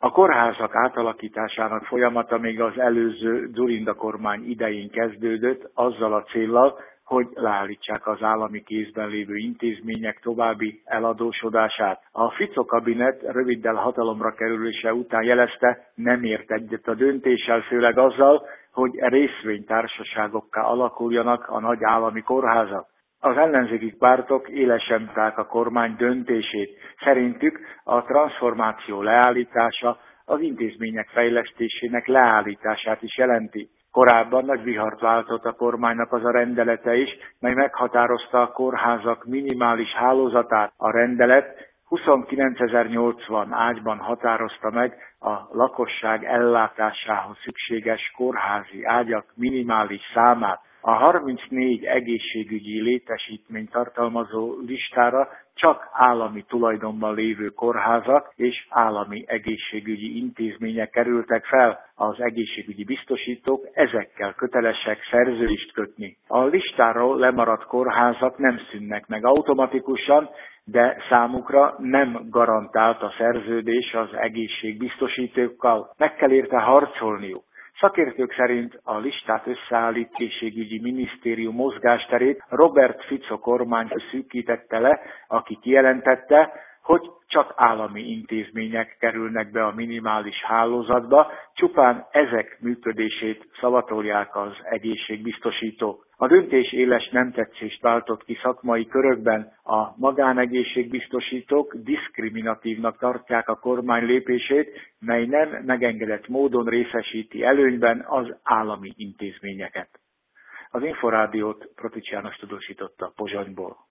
A kórházak átalakításának folyamata még az előző Dzurinda kormány idején kezdődött, azzal a céllal, hogy leállítsák az állami kézben lévő intézmények további eladósodását. A Fico kabinet röviddel hatalomra kerülése után jelezte, nem ért egyet a döntéssel, főleg azzal, hogy részvénytársaságokká alakuljanak a nagy állami kórházak. Az ellenzéki pártok élesen bírták a kormány döntését. Szerintük a transformáció leállítása az intézmények fejlesztésének leállítását is jelenti. Korábban nagy vihart váltott a kormánynak az a rendelete is, mely meghatározta a kórházak minimális hálózatát. A rendelet 29.080 ágyban határozta meg a lakosság ellátásához szükséges kórházi ágyak minimális számát. A 34 egészségügyi létesítményt tartalmazó listára csak állami tulajdonban lévő kórházak és állami egészségügyi intézmények kerültek fel. Az egészségügyi biztosítók ezekkel kötelesek szerződést kötni. A listáról lemaradt kórházak nem szűnnek meg automatikusan, de számukra nem garantált a szerződés az egészségbiztosítókkal. Meg kell érte harcolniuk. Szakértők szerint a listát összeállít egészségügyi minisztérium mozgásterét Robert Fico kormány szűkítette le, aki kijelentette, hogy csak állami intézmények kerülnek be a minimális hálózatba, csupán ezek működését szavatolják az egészségbiztosítók. A döntés éles nem tetszést váltott ki szakmai körökben. A magánegészségbiztosítók diszkriminatívnak tartják a kormány lépését, mely nem megengedett módon részesíti előnyben az állami intézményeket. Az Inforádiót Protics János tudósította Pozsonyból.